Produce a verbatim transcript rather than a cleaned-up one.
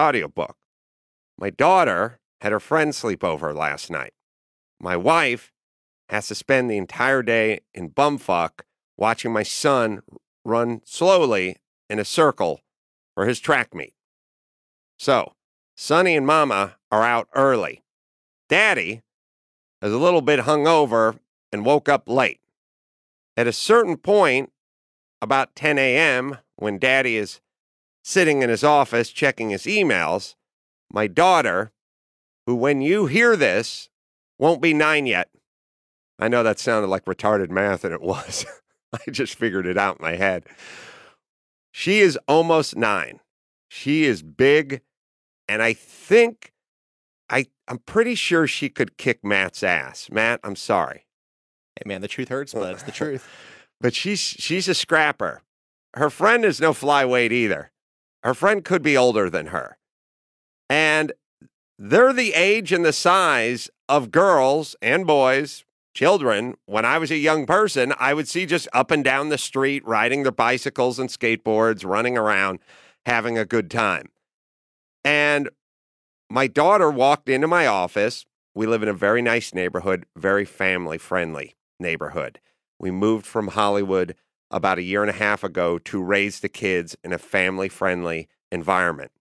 audiobook. My daughter had her friend sleep over last night. My wife has to spend the entire day in bumfuck watching my son run slowly in a circle for his track meet. So, Sonny and Mama are out early. Daddy is a little bit hungover and woke up late. At a certain point, about ten a.m., when Daddy is sitting in his office checking his emails, my daughter, who when you hear this, won't be nine yet. I know that sounded like retarded math, and it was. I just figured it out in my head. She is almost nine. She is big, and I think, I, I'm pretty sure she could kick Matt's ass. Matt, I'm sorry. Hey, man, the truth hurts, but it's the truth. But she's she's a scrapper. Her friend is no flyweight either. Her friend could be older than her. And they're the age and the size of girls and boys, children. When I was a young person, I would see just up and down the street, riding their bicycles and skateboards, running around, having a good time. And my daughter walked into my office. We live in a very nice neighborhood, very family-friendly neighborhood. We moved from Hollywood about a year and a half ago to raise the kids in a family-friendly environment.